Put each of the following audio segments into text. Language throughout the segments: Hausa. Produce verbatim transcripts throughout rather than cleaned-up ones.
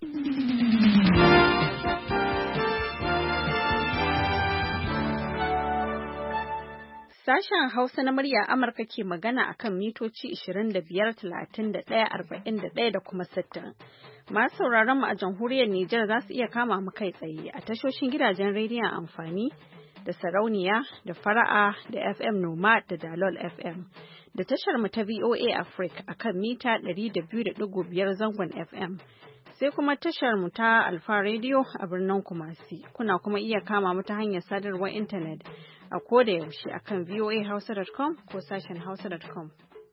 Sashen Hausa na murya Amurka ke magana akan mitoci ishirin da biyar, talatin da ɗaya, arba'in da ɗaya da kuma sittin. Masu sauraron mu a jamhuriyar Nijar za su iya kama mu kai tsaye a tashoshin gidajen rediyon amfani da sarauniya da fara'a da F M Noma da Dalol F M da tashar mu ta V O A Africa akan mita ɗari da biyu da ɗigo biyar zangon F M. Sai kuma tashar mu ta Alfa Radio a birnin Kumasi. Kuna kuma iya kama mu ta hanyar sadarwar intanet a koda yaushe akan voa hausa dot com ko sashen hausa dot com.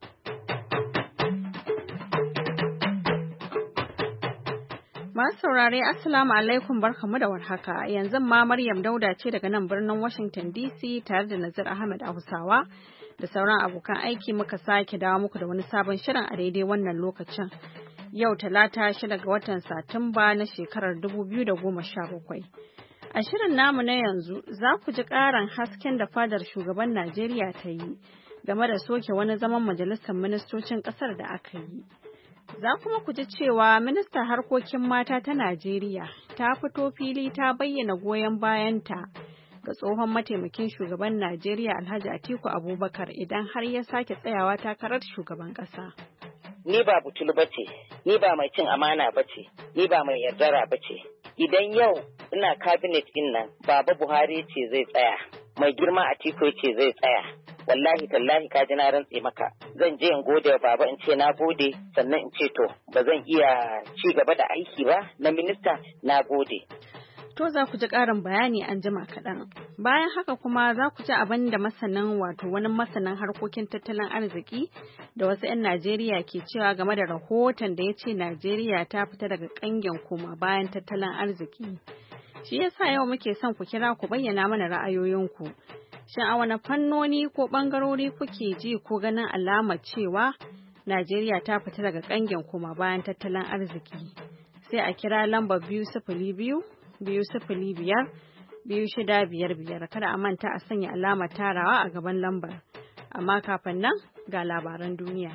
Masu saurare Assalamu alaikum barkamu da warhaka. Yanzu ma Maryam Dauda ce daga nan birnin Washington D C tare da Nazir Ahmed Hausawa da sauran abokan aiki muka sake dawo muku da wani sabon shirin a daidai wannan lokacin. Yau Talata shida ga watan Satumba na shekarar dubu biyu da goma sha bakwai. A shirin namu na yanzu za ku ji ƙarin hasken da fadar shugaban Najeriya ta yi game da soke wani zaman majalisar ministocin ƙasar da aka yi. Za kuma ku ji cewa ministan harkokin mata ta Najeriya ta fito fili ta bayyana goyon bayanta ga tsohon mataimakin shugaban Najeriya Alhaji Atiku Abubakar idan har ya sake tsayawa takarar shugaban ƙasa. Ni ba butul bace, ni ba mai cin amana bace, ni ba mai yardara bace. Idan yau ina cabinet din nan Baba Buhari ce zai tsaya, mai girma Atiku ce zai tsaya. Wallahi tallahi ka ji na rantse maka. Zan je in gode wa Baba in ce na gode, sannan in ce to ba zan iya ci gaba da aiki ba na minista, na gode. To za ku ji ƙarin bayani an jima kaɗan. Bayan haka kuma za ku ji abin da masanin wato wani masanin harkokin tattalin arziki da wasu 'yan Najeriya ke cewa game da rahoton da ya ce Najeriya ta fita daga ƙangin koma bayan tattalin arziki. Shi yasa yau muke son ku kira ku bayyana mana ra'ayoyinku. Shin a wani fannoni ko ɓangarori kuke ji ko ganin alamar cewa Najeriya ta fita daga ƙangin koma bayan tattalin arziki? Sai a kira lambar biyu sifili biyu biyu sifili biyar biyu shida biyar biyar kada a manta a sanya alamar tarawa a gaban lambar. Amma kafin nan ga labaran duniya.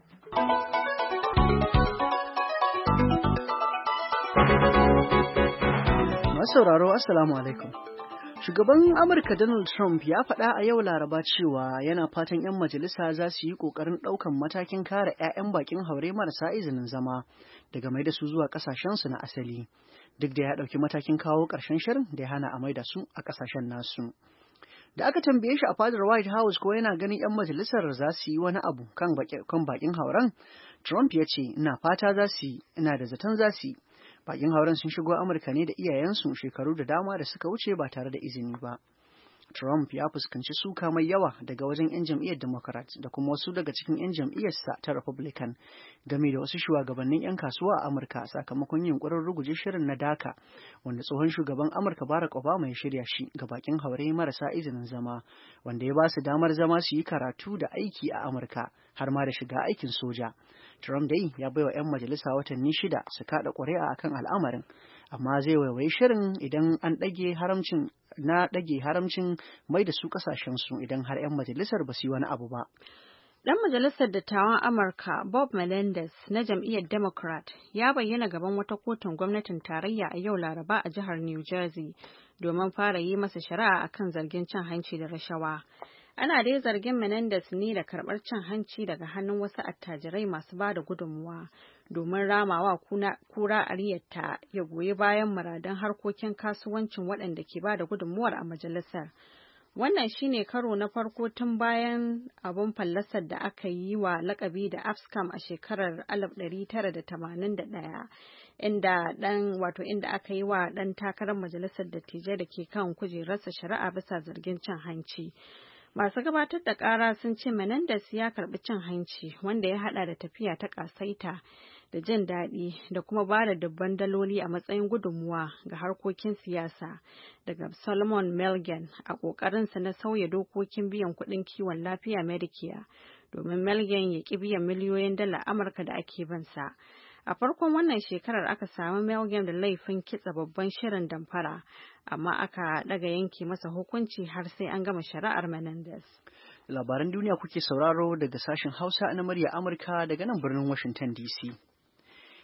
Masu sauraro Assalamu alaikum. Shugaban Amurka Donald Trump ya faɗa a yau Laraba cewa yana fatan 'yan majalisa za su yi ƙoƙarin ɗaukan matakin kare 'ya'yan bakin haure marasa izinin zama daga mai da su zuwa ƙasashensu na asali. Duk da ya ɗauki matakin kawo ƙarshen shirin da ya hana a maida su a ƙasashen nasu. Da aka tambaye shi a fadar White House ko yana ganin 'yan majalisar za su yi wani abu kan bakin hauren, Trump ya ce, ina fata za su yi, ina da zaton za su yi. Bakin hauren sun shigo Amurka ne da iyayensu shekaru da dama da suka wuce ba tare da izini ba. Trump ya fuskanci suka mai yawa daga wajen 'yan jam'iyyar Democrat da kuma wasu daga cikin 'yan jam'iyyarsa ta Republican game da wasu shugabannin 'yan kasuwa a Amurka sakamakon yunkurin ruguje shirin na DACA wanda tsohon shugaban Amurka Barack Obama ya shirya shi ga bakin haure marasa izinin zama wanda ya ba su damar zama su yi karatu da aiki a Amurka har ma da shiga aikin soja. Trump dai ya baiwa 'yan majalisa watanni shida su kaɗa ƙuri'a akan al'amarin, amma zai waiwayi shirin idan an ɗage haramcin na ɗage haramcin mai da su ƙasashensu idan har 'yan majalisar ba su yi wani abu ba. Ɗan majalisar dattawan Amurka Bob Menendez na jam'iyyar Democrat ya bayyana gaban wata kotun gwamnatin tarayya a yau Laraba a jihar New Jersey domin fara yi masa shari'a akan zargin cin hanci da rashawa. Ana dai zargin Menendez ne da karɓar cin hanci daga hannun wasu attajirai masu ba da gudunmuwa domin ramawa kura ariyarta ya goyi bayan muradan harkokin kasuwancin waɗanda ke ba da gudunmuwar a majalisar. Wannan shine karo na farko tun bayan abun fallasar da aka yi wa lakabi da Abscam a shekarar alif ɗari tara da tamanin da ɗaya, inda dan wato inda aka yi wa ɗan takarar majalisar dattijai da ke kan kujerarsa shari'a bisa zargin cin hanci. Masu gabatar da ƙara sun ce Menendez ya karɓi cin hanci wanda ya haɗa da tafiya ta ƙasaita da jin daɗi da kuma ba da dubban daloli a matsayin gudunmuwa ga harkokin siyasa daga Solomon Melgen a ƙoƙarinsa na sauya dokokin biyan kuɗin kiwon lafiya Medicare domin Melgen ya ƙi biyan miliyoyin dala Amurka da ake bansa. A farkon wannan shekarar aka samu Melgen da laifin kitsa babban shirin damfara, amma aka daga yanke masa hukunci har sai an gama shari'ar Menendez. Labaran duniya kuke sauraro daga sashen Hausa na murya Amurka daga nan birnin Washington D C.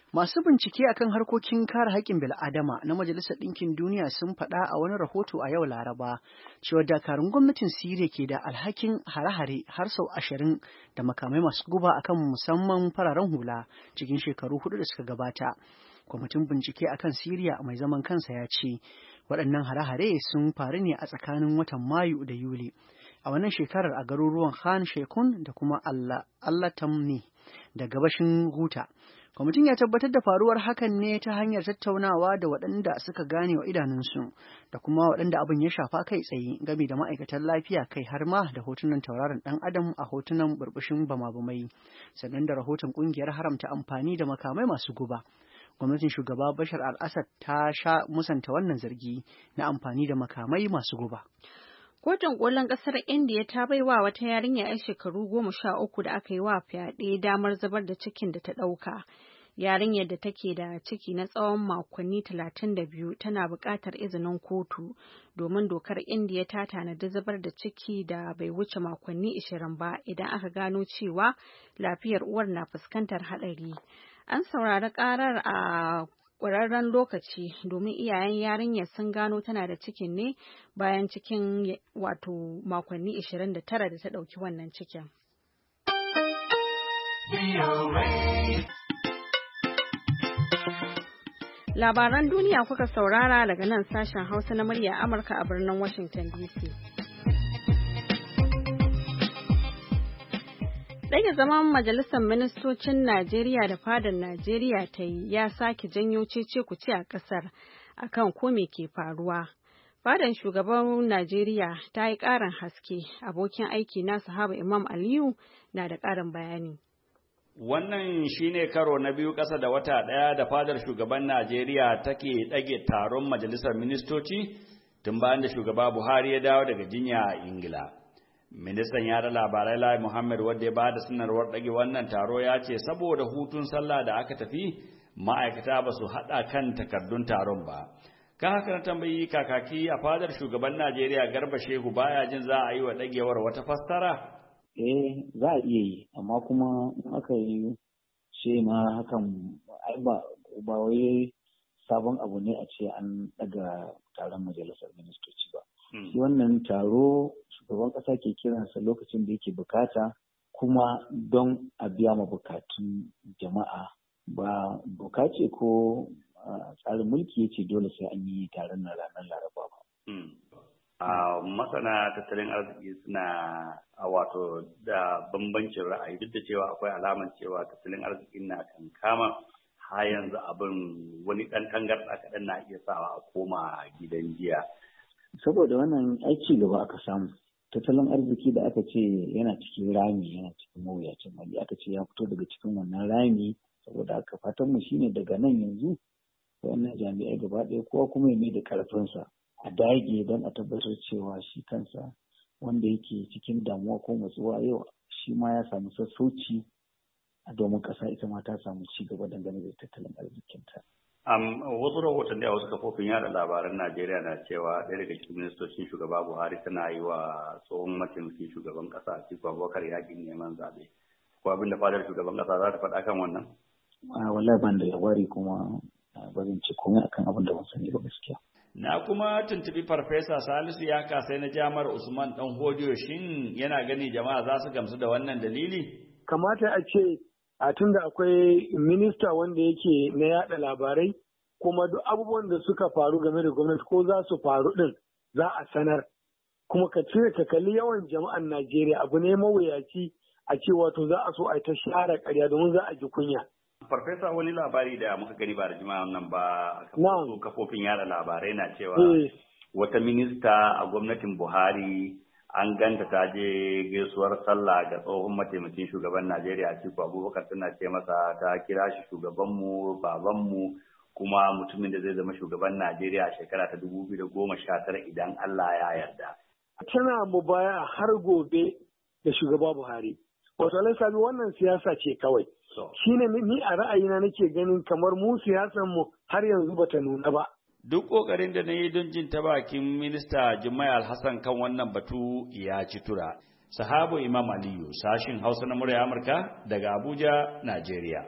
Masu bincike akan harkokin kare haƙƙin bil'adama na Majalisar Ɗinkin Duniya sun faɗa a wani rahoto a yau Laraba cewa dakarun gwamnatin Siriya ke da alhakin hare-hare har sau ashirin da makamai masu guba akan musamman fararen hula cikin shekaru hudu da suka gabata. Kwamitin bincike akan Siriya mai zaman kansa ya ce waɗannan hare-hare sun faru ne a tsakanin watan Mayu da Yuli a wannan shekarar a garuruwan Khan Sheikhun da kuma Allah Tamni da gabashin Ghouta. Kwamitin ya tabbatar da faruwar hakan ne ta hanyar tattaunawa da waɗanda suka gane wa idanunsu da kuma waɗanda abin ya shafa kai tsaye game da ma'aikatan lafiya kai har ma da hotunan tauraron ɗan adam a hotunan burbushin bama-bamai sannan da rahoton ƙungiyar haramta amfani da makamai masu guba. Gwamnatin shugaba Bashar al-Assad ta sha musanta wannan zargi na amfani da makamai masu guba. Kotun kolin ƙasar Indiya ta baiwa wata yarinya 'yar shekaru goma sha uku da aka yi wa fyaɗe damar zubar da cikin da ta ɗauka. Yarinyar da take da ciki na tsawon makonni talatin da biyu tana buƙatar izinin kotu domin dokar Indiya ta tanadi zubar da ciki da bai wuce makonni ashirin ba idan aka gano cewa lafiyar uwar na fuskantar haɗari. An saurari ƙarar a ƙwararren lokaci domin iyayen yarinyar sun gano tana da cikin ne bayan cikin wato makonni ashirin da tara da ta ɗauki wannan cikin. Labaran duniya kuka saurara daga nan sashen Hausa na murya Amurka a birnin Washington D C. Ɗage zaman Majalisar Ministocin Najeriya da Fadar Najeriya ta yi ya sake janyo cece-kuce a ƙasar akan ko me ke faruwa. Fadar Shugaban Najeriya ta yi ƙarin haske. Abokin aiki na Sahaba Imam Aliyu na da ƙarin bayani. Wannan shine karo na biyu ƙasa da wata ɗaya da Fadar Shugaban Najeriya take ɗage taron Majalisar Ministoci tun bayan da Shugaba Buhari ya dawo daga jinya a Ingila. Ministan yada labarai Lai Muhammad wanda ya bada sanarwar ɗage wannan taro ya ce saboda hutun sallah da aka tafi ma'aikata ba su haɗa kan takardun taron ba. Kan haka na tambayi kakaki a Fadar Shugaban Najeriya Garba Shehu baya jin za a yi wa ɗagewar wata fassara? Eh za a iya yi amma kuma in aka yi ce ma hakan ba ba wai sabon abu ne a ce an daga taron majalisar ministoci ba. Shi wannan taro shugaban ƙasa ke kiransa lokacin da yake bukata kuma don a biya ma bukatun jama'a ba doka ce ko tsarin mulki ya ce dole sai an yi taron na ranar Laraba ba. Uh, masana tattalin arziki suna a uh, wato da bambancin ra'ayi duk da cewa akwai alamar cewa tattalin arzikin na kan kama har yanzu abin wani ɗan tangarɗa kaɗan na iya sawa a koma gidan jiya. Saboda wannan aiki gaba aka samu tattalin arziki da aka ce yana cikin rami yana cikin mawuyacin hali aka ce ya fito daga cikin wannan rami saboda aka fatan mu shine daga nan yanzu wannan jami'ai gaba ɗaya kowa kuma ya mai da ƙarfinsa a dage don a tabbatar cewa shi kansa wanda yake cikin damuwa ko matsuwa yau shi ma ya samu sassauci a domin ƙasa ita ma ta samu ci gaba dangane da tattalin arzikinta. Um, wasu rahotanni a wasu kafofin yada labaran Najeriya na cewa ɗaya daga cikin ministocin shugaba Buhari tana yi wa tsohon mataimakin shugaban ƙasa Atiku Abubakar yaƙin neman zaɓe. Ko abin da fadar shugaban ƙasa za ta faɗa kan wannan? A wallahi ban da labari kuma ba zan ce komai akan abin da ban sani ba gaskiya. Na kuma tuntubi Farfesa Salisu ya kasai na Jami'ar Usman Dan Hodiyo shin yana gani jama'a za su gamsu da wannan dalili? Kamata a ce a tun da akwai minista wanda yake na yada labarai kuma duk abubuwan da suka faru game da gwamnati ko za su faru din za a sanar. Kuma ka cire ka kalli yawan jama'an Najeriya abu ne mawuyaci a ce wato za a so a ta share ƙarya domin za a ji kunya. Farfesa wani labari da muka gani ba da jima'a nan ba a kafofin yada labarai na cewa wata minista a gwamnatin Buhari an ganta ta je gaisuwar sallah ga tsohon mataimakin shugaban Najeriya Atiku Abubakar tana ce masa ta kira shi shugabanmu babanmu kuma mutumin da zai zama shugaban Najeriya a shekara ta dubu biyu da goma sha tara idan Allah ya yarda. Tana mu baya har gobe da shugaba Buhari. Wato Sami wannan siyasa ce kawai. Shi ne ni a ra'ayina nake ganin kamar mu siyasan mu har yanzu bata nuna ba. Duk ƙoƙarin da na yi don jin ta bakin minista Jummai Alhassan kan wannan batu ya ci tura. Sahabu Imam Aliyu, sashin Hausa na murya Amurka daga Abuja, Najeriya.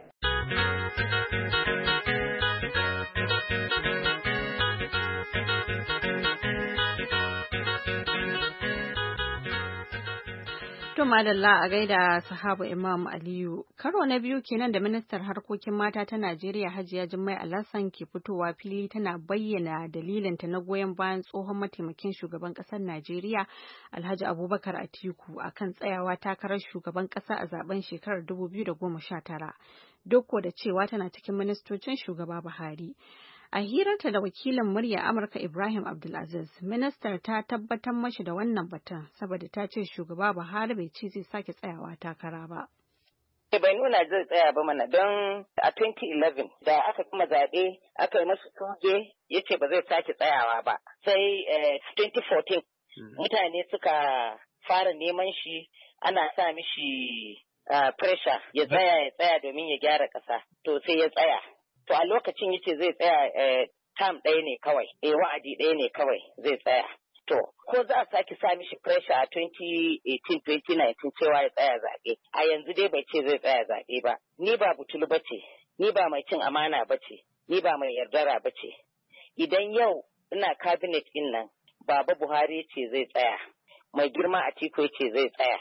To madalla a gaida sahabu Imam Aliyu. Karo na biyu kenan da ministar harkokin mata ta Najeriya Hajiya Jummai Alhassan ke fitowa fili tana bayyana dalilinta na goyon bayan tsohon mataimakin shugaban ƙasar Najeriya Alhaji Abubakar Atiku akan tsayawa takarar shugaban ƙasa a zaben shekarar dubu biyu da goma sha tara. Duk da cewa tana cikin ministocin shugaba Buhari. A hirarta da wakilin murya Amurka Ibrahim Abdulaziz, ministar ta tabbatar mashi da wannan batun saboda ta ce shugaba Buhari bai ce zai sake tsayawa takara ba. Bai nuna zai tsaya ba mana don a twenty eleven da aka kuma zaɓe aka yi masu tuge ya ce ba zai sake tsayawa ba. Sai twenty fourteen mutane suka fara neman shi ana sa mishi pressure ya tsaya ya tsaya domin ya gyara ƙasa. To sai ya tsaya. To a lokacin yace zai tsaya tam ɗaya ne kawai, eh wa'adi ɗaya ne kawai zai tsaya. To, ko za a sake sa mishi pressure a twenty eighteen twenty nineteen cewa ya tsaya zaɓe, a yanzu dai bai ce zai tsaya zaɓe ba. Ni ba butulu ba ce, ni ba mai cin amana ba ce, ni ba mai yardara ba ce. Idan yau ina cabinet ɗin nan, Baba Buhari ce zai tsaya, mai girma Atiku ce zai tsaya.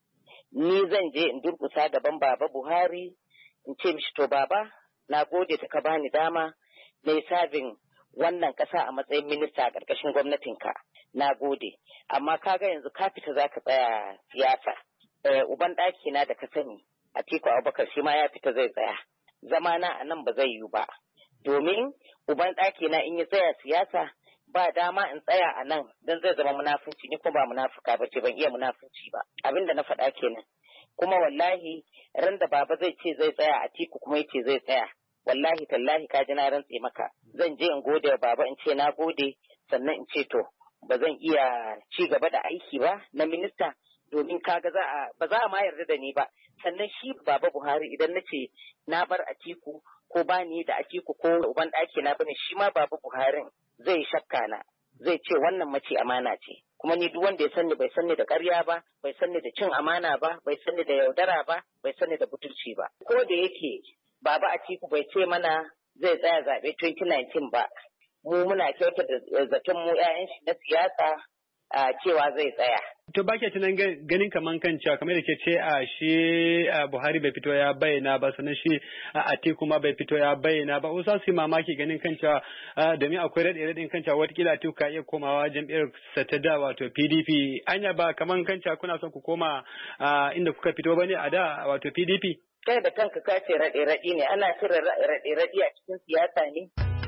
Ni zan je in durƙusa gaban Baba Buhari, in ce mishi to Baba, na gode ta ka bani dama na yi sabin wannan ƙasa a matsayin minista a ƙarƙashin gwamnatinka. Na gode. Amma kaga yanzu ka fita za ka tsaya siyasa. Uban ɗaki na da ka sani, Atiku Abubakar shi ma ya fita zai tsaya. Zamana a nan ba zai yiwu ba. Domin uban ɗaki na in ya tsaya siyasa ba dama in tsaya a nan don zai zama munafunci, ni kuma ba munafuka ba ce, ban iya munafunci ba. Abin da na faɗa kenan. Kuma wallahi ran da baba zai ce zai tsaya Atiku kuma yace zai tsaya, wallahi tallahi ka ji na rantse maka zan je in gode wa baba in ce na gode, sannan in ce to ba zan iya ci gaba da aiki ba na minista domin kaga za a ba za a ma yarda da ni ba. Sannan shi Baba Buhari idan na ce na bar Atiku ko ba ni da Atiku ko uban ɗaki na bane, shi ma Baba Buhari zai shakka na, zai ce wannan mace amana ce. Kuma ni duk wanda ya sanni bai sanni da ƙarya ba, bai sanni da cin amana ba, bai sanni da yaudara ba, bai sanni da butulci ba. Ko da yake Baba Atiku bai ce mana zai tsaya zaɓe twenty nineteen ba, mu muna kyauta da zaton mu 'ya'yan shi na siyasa cewa zai tsaya. To ba ke tunan ganin kaman kan cewa kamar da ke ce a shi Buhari bai fito ya bayyana ba, sannan shi Atiku ma bai fito ya bayyana ba, wasu su mamaki ganin kan cewa domin akwai raɗe-raɗin kan cewa watakila Atiku ka iya komawa jam'iyyar sa ta da wato P D P. Anya ba kaman kan cewa kuna son ku koma inda kuka fito ba ne a da wato P D P? Kai da kanka ka ce raɗe-raɗi ne, ana cire raɗe-raɗi a cikin siyasa ne.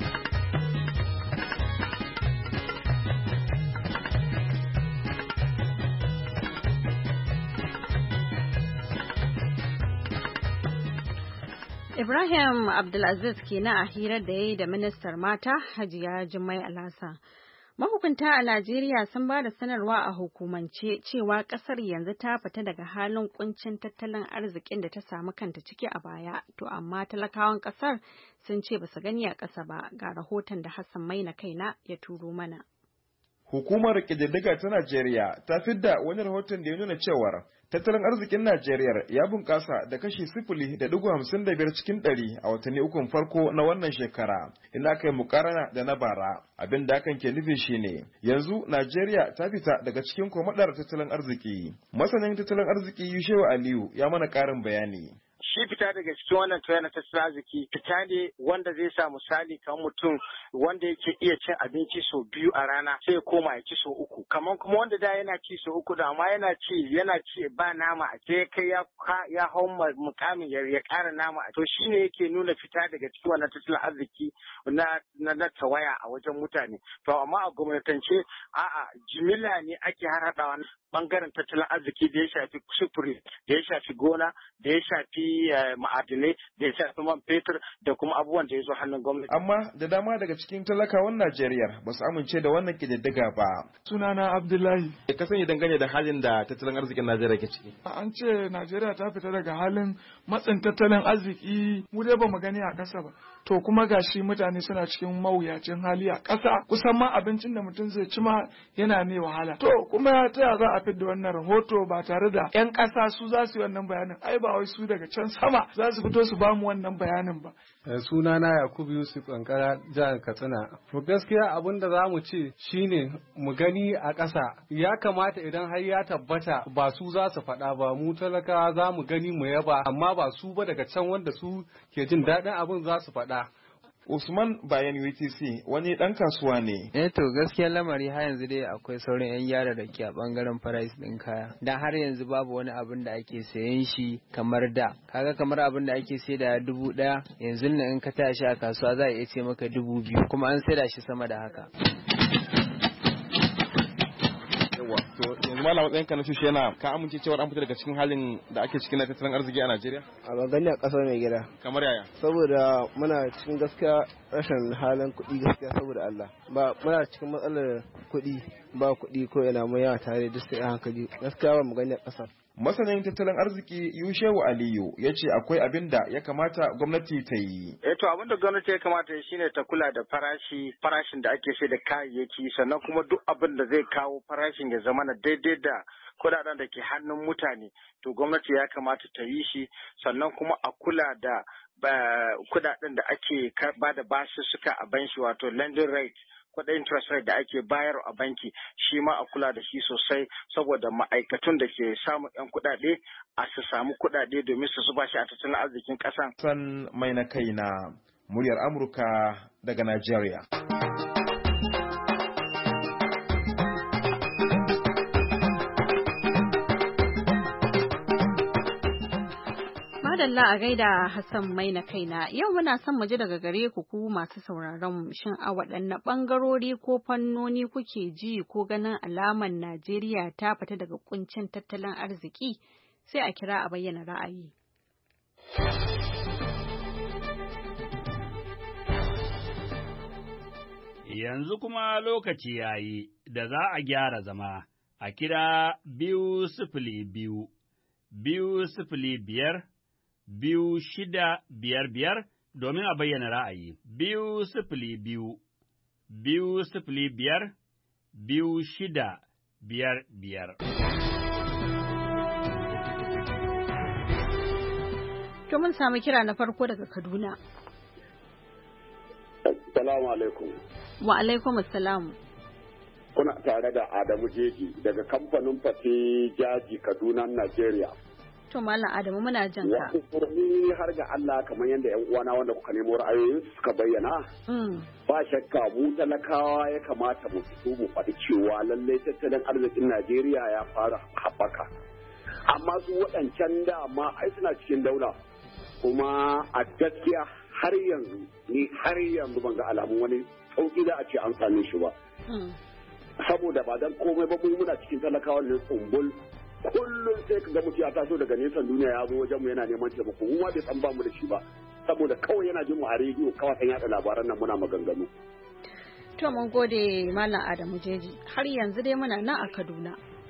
Ibrahim Abdulaziz kenan a hirar da ya yi da ministar mata Hajiya Jummai Alhassan. Mahukunta a Najeriya sun ba da sanarwa a hukumance cewa kasar yanzu ta fita daga halin kuncin tattalin arzikin da ta samu kanta ciki a baya, to amma talakawan kasar sun ce ba su gani a ƙasa ba. Ga rahoton da Hassan Maina kaina ya turo mana. Hukumar ƙididdiga ta Najeriya ta fidda wani rahoton da ya nuna cewar tattalin arzikin Najeriya ya bunƙasa da kashi sifili da digo hamsin da biyar cikin ɗari a watanni ukun farko na wannan shekara, ina kai mukarana da na bara. Abin da hakan ke nufi shine yanzu Najeriya ta fita daga cikin komadar tattalin arziki. Masanin tattalin arziki Yushewu Aliyu ya mana ƙarin bayani. Shi fita daga cikin wannan tuwa na tattalin arziki fita ne wanda zai sa misali kamar mutum wanda yake iya cin abinci sau biyu a rana sai ya koma ya ci sau uku, kamar kuma wanda da yana ci sau uku da amma yana ci yana ci ba nama a sai kai ya ya hau mukamin ya ƙara nama, to shine yake nuna fita daga cikin wannan tattalin arziki na na, na tawaya a wajen mutane. To amma a gwamnatance a'a jimilla ne ake harhaɗawa bangaren tattalin arziki da ya shafi sufuri, da ya shafi gona, da ya shafi ma'adinai, da ya shafi man fetur da kuma abubuwan da ya zo hannun gwamnati. Amma da dama daga cikin talakawan Najeriya ba su amince da wannan kididdiga ba. Sunana Abdullahi. Ka sani dangane da halin da tattalin arzikin Najeriya ke ciki. An ce Najeriya ta fita daga halin matsin tattalin arziki, mu dai ba mu gani a ƙasa ba. To kuma gashi mutane suna cikin mawuyacin hali a ƙasa, kusan ma abincin da mutum zai ci ma yana mai wahala. To kuma ta yaya za a fidda wannan rahoto ba tare da 'yan ƙasa su za su yi wannan bayanin? Ai ba wai su daga can can sama za su fito su bamu wannan bayanin ba. Sunana Yakubu Yusuf Kankara, jihar Katsina. To gaskiya abin da za mu ce shine mu gani a ƙasa, ya kamata idan har ya tabbata ba su za su faɗa ba, mu talakawa za mu gani mu yaba, amma ba su ba daga can wanda su ke jin daɗin abin za su faɗa. Usman Bayan U T C wani ɗan kasuwa ne. Eh to gaskiyar lamari har yanzu dai akwai sauran 'yan gyara da ke a bangaren price ɗin kaya. Dan har yanzu babu wani abin da ake sayan shi kamar da. Kaga kamar abin da ake sai da dubu ɗaya yanzu nan in ka tashi a kasuwa za a iya ce maka dubu biyu kuma an saida shi sama da haka. To yanzu malam matsayin ka na shushe yana ka amince cewa an fita daga cikin halin da ake cikin na tattalin arziki a Najeriya? A magani a ƙasar mai gida. Kamar yaya? Saboda muna cikin gaskiya rashin halin kuɗi gaskiya saboda Allah. Ba muna cikin matsalar kuɗi ba kuɗi ko ina mu yawa tare duk sai a hankali. Gaskiya ba mu gani a ƙasar. Masanin tattalin arziki Yushewu Aliyu ya ce akwai abin da ya kamata gwamnati ta yi. Eh to abin da gwamnati ya kamata ya shine ta kula da farashi farashin da ake sai da kayayyaki sannan kuma duk abin da zai kawo farashin ya zama na daidai da kudaden da ke hannun mutane to gwamnati ya kamata ta yi shi sannan kuma a kula da kudaden da ake ba da basussuka a banki wato lending rate kudin interest rate da ake bayar a banki shi ma a kula da shi sosai saboda ma'aikatun da ke samun yan kudade a su samu kudade domin su zuba shi a tattalin arzikin kasan. San mai na kai na muryar Amurka daga Najeriya. Madalla a gaida Hassan mai na kaina. Yau muna son mu ji daga gare ku ku masu sauraron mu shin a waɗanne ɓangarori ko fannoni kuke ji ko ganin alaman Najeriya ta fita daga kuncin tattalin arziki sai a kira a bayyana ra'ayi. Yanzu kuma lokaci yayi da za a gyara zama a kira biyu sifili biyu, biyu sifili biyar, biyu shida biyar biyar domin a bayyana ra'ayi. Biyu sifili biyu, biyu sifili biyar, biyu shida biyar biyar. To mun samu kira na farko daga Kaduna. Assalamu alaikum. Wa alaikum assalam. Kuna tare da Adamu Jeji daga kamfanin Fate Jaji Kaduna, Najeriya. To Malam Adamu muna jin ka. Wasu har ga Allah kamar yadda ƴan uwana wanda kuka nemo ra'ayoyin suka bayyana. Ba shakka mu talakawa ya kamata mu fito mu faɗi cewa lallai tattalin arzikin Najeriya ya fara haɓaka. Amma su waɗancan dama ai suna cikin daula. Kuma a gaskiya har yanzu ni har yanzu ban ga alamun wani sauki da a ce an same shi ba. Saboda ba dan komai ba mu muna cikin talakawa ne tsumbul kullum sai ka ga mutum ya taso daga nesan duniya ya zo wajen mu yana neman taimako mu ma bai san ba mu da shi ba saboda kawai yana jin mu a rediyo kawai san yada labaran nan muna maganganu. To mun gode Malam Adamu Jeji har yanzu dai muna nan a Kaduna.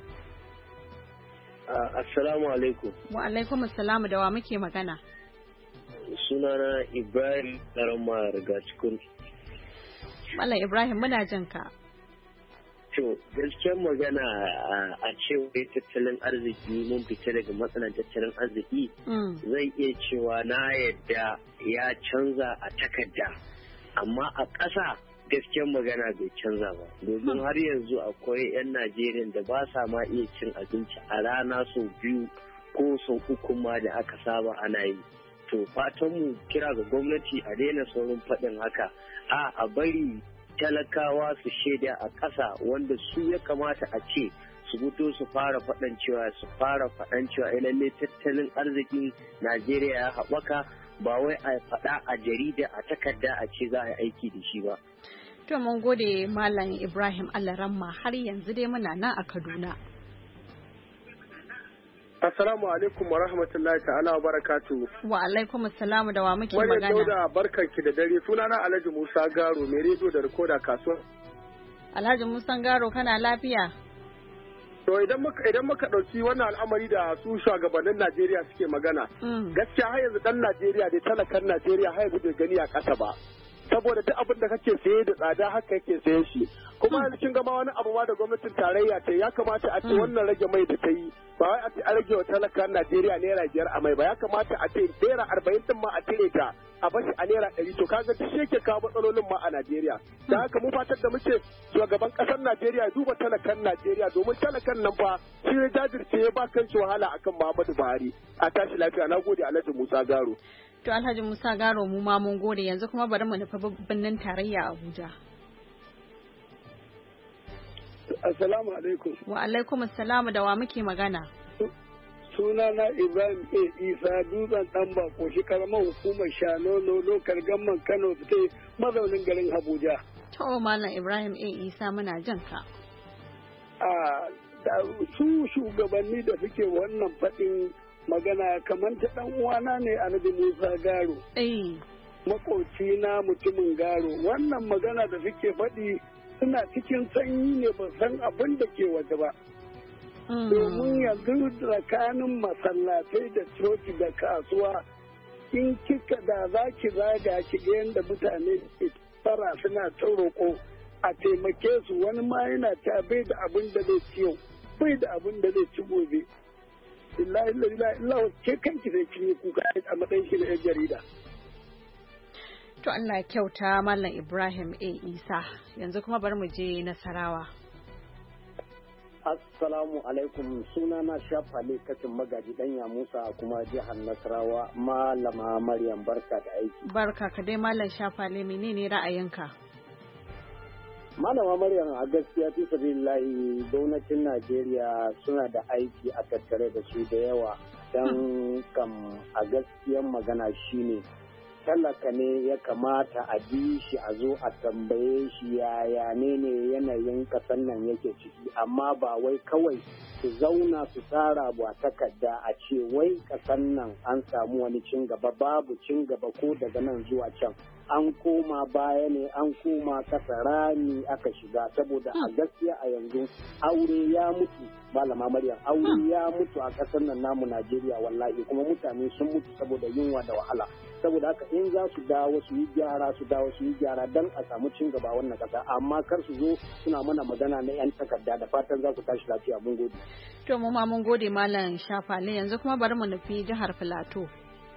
Assalamu alaikum. Wa alaikum assalam da wa muke magana? Sunana Ibrahim Karama daga cikin. Malam Ibrahim muna jin ka. To gaskiyar magana a cewa tattalin arziki mun fita daga matsalar tattalin arziki zai iya cewa na yadda ya canza a takarda amma a ƙasa gaskiyar magana bai canza ba domin har yanzu akwai 'yan Najeriya da ba sa ma iya cin abinci a rana sau biyu ko sau uku ma da aka saba ana yi. To fatanmu kira ga gwamnati a daina saurin faɗin haka a a bari talakawa su shaida a ƙasa wanda su ya kamata a ce su fito su fara faɗan cewa su fara faɗan cewa lalle tattalin arzikin Najeriya ya haɓaka ba wai a faɗa a jarida a takarda a ce za a yi aiki da shi ba. To mun gode Malam Ibrahim Allaramma har yanzu dai muna nan a Kaduna. Assalamu alaikum wa rahmatullahi ta'ala wa barakatu. Wa alaikum assalamu da wa muke magana. Wani dauda barkanki da dare sunana Alhaji Musa Garo mai rediyo da rikoda kasuwa. Alhaji Musa Garo kana lafiya? To idan muka idan muka dauki wannan al'amari da su shugabannin Najeriya suke magana. Gaskiya har yanzu dan Najeriya da talakan Najeriya har yanzu bai gani a ƙasa ba. saboda duk abin da kake saye da tsada haka yake sayen shi. Kuma yanzu kin gama wani abu ma da gwamnatin tarayya ta ya kamata a ce wannan rage mai da ta yi ba wai a ce a rage wa talakan Najeriya naira biyar a mai ba, ya kamata a ce naira arba'in din ma a cire ta a bashi a naira ɗari, to kaga duk shi yake kawo matsalolin ma a Najeriya. Da haka mu fatar da muke shugaban ƙasar Najeriya duba talakan Najeriya, domin talakan nan fa shi ya jajirce ya ba kanshi wahala akan Muhammadu Buhari. A tashi lafiya, na gode Alhaji Musa Garo. To Alhaji Musa Garo mu ma mun gode, yanzu kuma bari mu nufi birnin tarayya Abuja. Assalamu alaikum. Wa alaikum assalamu, da wa muke magana? Sunana Ibrahim A. Isa dutsen ɗan bako shi karamar hukumar Shanono lokal gamman Kano State mazaunin garin Abuja. To Malam Ibrahim A. Isa muna jan ka. A su shugabanni da suke wannan faɗin magana kamar ta ɗan uwana ne Alhaji Musa Garo. Eh. Makoci na mutumin Garo. Wannan magana da suke faɗi suna cikin sanyi ne ba san abin da ke waje ba. Domin yanzu tsakanin masallatai da coci da kasuwa in kika da za ki zaga ki ga yadda mutane ke fara suna ta roƙo a taimake su, wani ma yana ta bai da abin da zai ci yau bai da abin da zai ci gobe. Illahi illahi ke kanki sai kin yi kuka a matsayin shi na yan jarida. To Allah kyauta Mallam Ibrahim A. Isa, yanzu kuma bari mu je Nasarawa. Assalamu alaikum, suna na Shafale kacin magaji danya Musa kuma jihar Nasarawa. Malama Maryam barka da aiki. Barka ka dai Mallam Shafale, menene ra'ayinka? Malama Maryam, a gaskiya fi sabilillahi gwamnatin Najeriya suna da aiki a tattare da su da yawa, don kam a gaskiyan magana shine talaka ne ya kamata a bi shi a zo a tambaye shi yaya ne ne yanayin kasan nan yake ciki, amma ba wai kawai su zauna su tsara ba takarda a ce wai kasan nan an samu wani cin gaba. Babu cin gaba ko daga nan zuwa can, an koma baya ne, an koma kasa rami aka shiga, saboda a gaskiya a yanzu aure ya mutu. Malama Maryam, aure ya mutu a kasar nan namu Najeriya wallahi, kuma mutane sun mutu saboda yunwa da wahala. Saboda haka in za su dawo su yi gyara su dawo su yi gyara don a samu cin gaba wannan kasa, amma kar su zo suna mana magana na yan takarda. Da fatan za ku tashi lafiya, mun gode. To mu ma mun gode Malam Shafale, yanzu kuma bari mu nufi jihar Filato.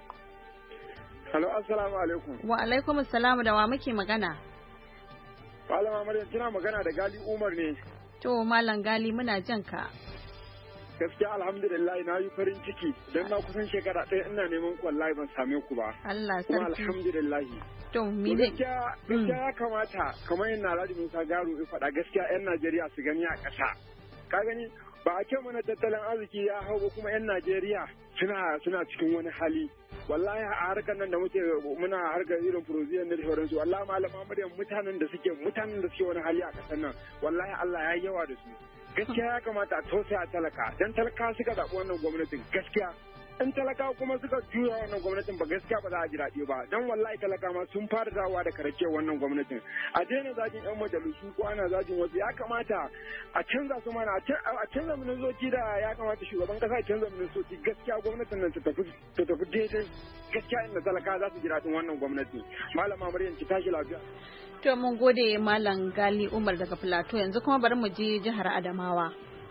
Hello, assalamu alaikum. Wa alaikum assalam, da wa muke magana? Malama Maryam, kina magana da Gali Umar ne. To Malam Gali, muna jan ka. Gaskiya alhamdulillah na yi farin ciki don na kusan shekara ɗaya ina neman ku wallahi ban same ku ba. Allah sarki. Kuma alhamdulillah. To me ne? Gaskiya ya kamata kamar yin Alhaji Musa Garo ya faɗa, gaskiya 'yan Najeriya su gani a ƙasa. Ka gani ba a ce mana tattalin arziki ya hau ba, kuma 'yan Najeriya suna suna cikin wani hali. Wallahi a harkar nan da muke muna harkar irin furoziyan da sauransu, wallahi malama Maryam, mutanen da suke mutanen da suke wani hali a ƙasar nan wallahi Allah ya yi yawa da su. Gaskiya ya kamata a tausaya talaka, dan talaka suka zaɓi wannan gwamnatin gaskiya. In talaka kuma suka juya wannan gwamnatin ba, gaskiya ba za a ji daɗi ba, dan wallahi talaka ma sun fara dawowa da karake wannan gwamnatin. A daina zagin yan majalisu ko ana zagin wasu, ya kamata a canza su mana, a canza ministoci da ya kamata shugaban kasa ya canza ministoci. Gaskiya gwamnatin nan ta tafi ta tafi daidai, gaskiya inda talaka za su ji daɗin wannan gwamnati. Malama Maryam, ki tashi lafiya. To mun gode Malam Gali Umar daga Filato, yanzu kuma bari mu je jihar Adamawa.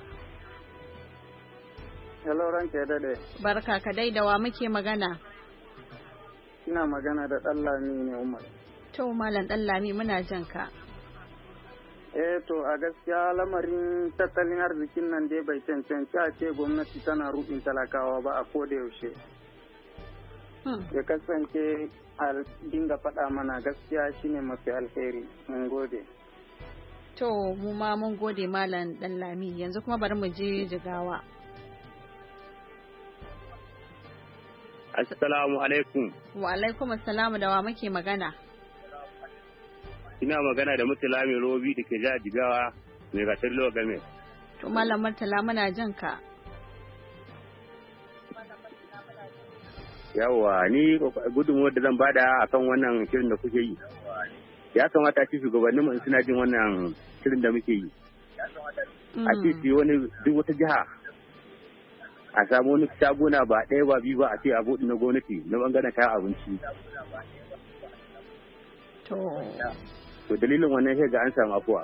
Hello, ranke dade. Barka ka dai, da wa muke magana? Ina magana da Ɗanlami ne Umar. To Malam Ɗanlami, muna jan ka. Eh to a gaskiya lamarin tattalin arzikin nan dai bai cancanci a ce gwamnati tana rubin talakawa ba a koda yaushe. Ya kasance a dinga faɗa mana gaskiya shine mafi alheri. Mun gode. To mu ma mun gode Malam Ɗanlami, yanzu kuma bari mu je Jigawa. Assalamu alaikum. Wa alaikum assalamu, da wa muke magana? Ina magana da Murtala mai robi da ke jihar Jigawa mai gasar Logame. To Malam Murtala, muna jan ka. Yawwa, ni gudunmuwar da zan bada akan wannan shirin da kuke yi. Ya kamata ci shugabannin mu suna jin wannan shirin da muke yi. A ce su wani duk wata jiha a samu wani shaguna ba ɗaya ba biyu ba a ce abu na gwamnati na bangaren kayan abinci. to dalilin wannan sai ga an samu afuwa.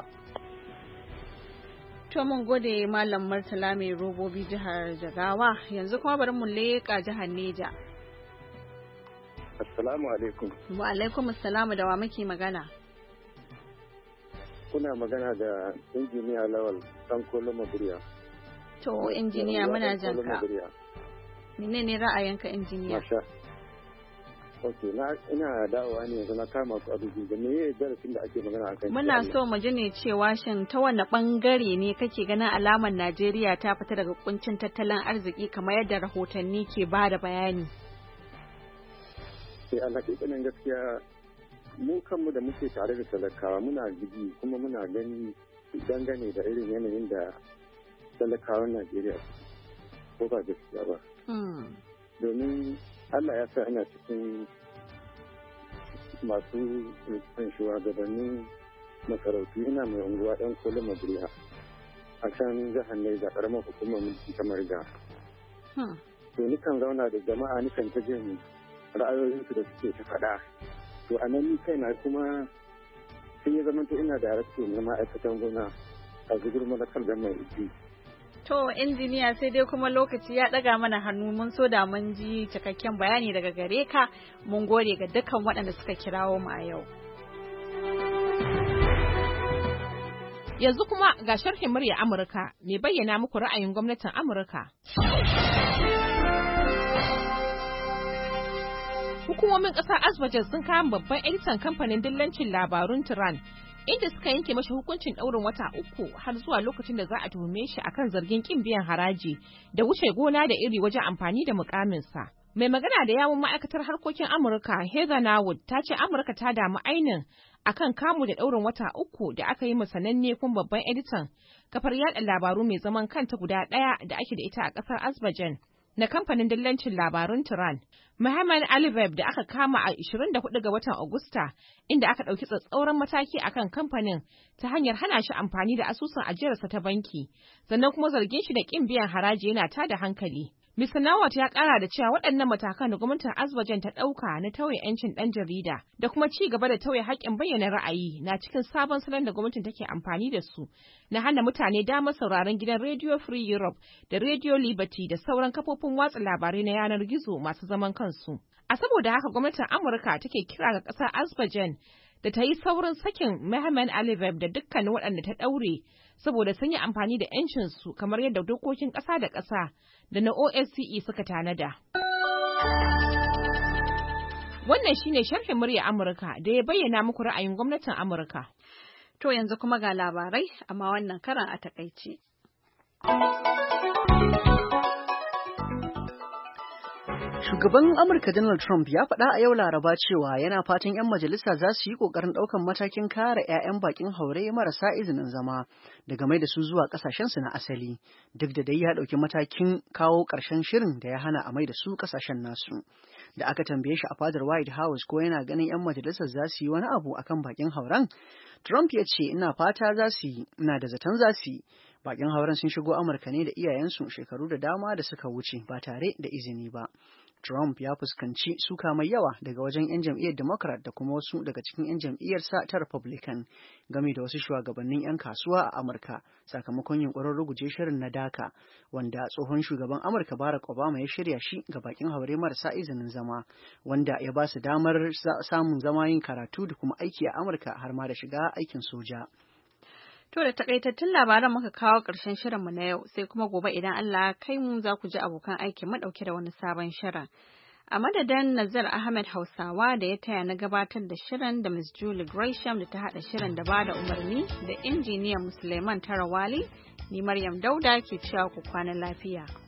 To mun gode Malam Murtala mai robobi jihar Jigawa, yanzu kuma bari mu leƙa jihar Neja. Assalamu alaikum. Wa alaikum assalamu, da wa muke magana? Kuna magana da injiniya Lawal Sankolo Maburiya. To injiniya muna jan ka. Menene ra'ayinka injiniya? Masha. Okay, na ina dawowa ne yanzu na kama ku abu da me darasin da ake magana akan. Muna so mu ji ne cewa shin ta wanne bangare ne kake ganin alamar Najeriya ta fita daga kuncin tattalin arziki kamar yadda rahotanni ke ba da bayani? Sai Allah ƙiƙanin gaskiya mu kanmu da muke tare da talakawa muna gidi kuma muna gani dangane da irin yanayin da talakawan Najeriya ko ba gaskiya ba. Domin Allah ya sa ina cikin masu rikon shugabannin masarautu, ina mai unguwa ɗan Kolo Madriya a can jihar Niger ƙaramar hukumar mulki ta Mariga. To nikan zauna da jama'a nikan ta jin ra'ayoyinsu da suke ta faɗa. To a nan ni kaina kuma sun yi zama to ina da harakto na ma'aikatan gona a zugur malakar da mai iji. To injiniya sai dai kuma lokaci ya ɗaga mana hannu, mun so da mun ji cikakken bayani daga gare ka. Mun gode ga dukkan waɗanda suka kirawo mu a yau. Yanzu kuma ga sharhin murya Amurka mai bayyana muku ra'ayin gwamnatin Amurka. Hukumomin ƙasar Azerbaijan sun kama babban editan kamfanin dillancin labarun Tehran, inda suka yanke mashi hukuncin ɗaurin wata uku har zuwa lokacin da za a tuhume shi akan zargin ƙin biyan haraji da wuce gona da iri wajen amfani da mukaminsa. Mai magana da yawun ma'aikatar harkokin Amurka Heather Nauert ta ce Amurka ta damu ainin akan kamu da ɗaurin wata uku da aka yi sananne kuma babban editan kafar yaɗa labaru mai zaman kanta guda ɗaya da ake da ita a ƙasar Azerbaijan na kamfanin dillancin labarun Tehran, Mohammad Alibab, da aka kama a ishirin da hudu ga watan Agusta, inda aka ɗauki tsatsauran mataki akan kamfanin ta hanyar hana shi amfani da asusun ajiyarsa ta banki, sannan kuma zargin shi da ƙin biyan haraji yana tada hankali. Mister Nawat ya ƙara da cewa waɗannan matakan da gwamnatin Azerbaijan ta ɗauka na tauye 'yancin ɗan jarida da kuma ci gaba da tauye haƙƙin bayyana ra'ayi na cikin sabon salon da gwamnatin take amfani da su na hana mutane damar sauraron gidan Radio Free Europe da Radio Liberty da sauran kafofin watsa labarai na yanar gizo masu zaman kansu. A saboda haka gwamnatin Amurka take kira ga ƙasar Azerbaijan da ta yi saurin sakin Mohammad Alibab da dukkanin waɗanda ta ɗaure saboda sun yi amfani da 'yancinsu kamar yadda dokokin ƙasa da ƙasa da na O S C E suka tanada. Wannan shine sharhin murya Amurka da ya bayyana muku ra'ayin gwamnatin Amurka. To yanzu kuma ga labarai, amma wannan karan a takaice. Shugaban Amurka Donald Trump ya faɗa a yau Laraba cewa yana fatan 'yan majalisa za su yi ƙoƙarin ɗaukan matakin kare 'ya'yan bakin haure marasa izinin zama daga mai da su zuwa ƙasashensu na asali, duk da dai ya ɗauki matakin kawo ƙarshen shirin da ya hana a mai da su ƙasashen nasu. Da aka tambaye shi a fadar White House ko yana ganin 'yan majalisar za su yi wani abu akan bakin hauren, Trump ya ce ina fata za su yi, ina da zaton za su yi. Bakin hauren sun shigo Amurka ne da iyayensu shekaru da dama da suka wuce ba tare da izini ba. Trump ya fuskanci suka mai yawa daga wajen 'yan jam'iyyar Democrat da kuma wasu daga cikin 'yan jam'iyyarsa ta Republican game da wasu shugabannin 'yan kasuwa a Amurka sakamakon yunkurin ruguje shirin na DACA, wanda tsohon shugaban Amurka Barack Obama ya shirya shi ga bakin haure marasa izinin zama, wanda ya ba su damar samun zama yin karatu da kuma aiki a Amurka har ma da shiga aikin soja. To da takaitattun labaran muka kawo ƙarshen shirinmu na yau, sai kuma gobe idan Allah kai mu za ku ji abokan aiki mu ɗauke da wani sabon shirin. A madadin Nazar Ahmed Hausawa da ya taya na gabatar da shirin da Miss Julie Gresham da ta haɗa shirin da ba da umarni da injiniyan Suleiman Tarawali, ni Maryam Dauda ke cewa ku kwana lafiya.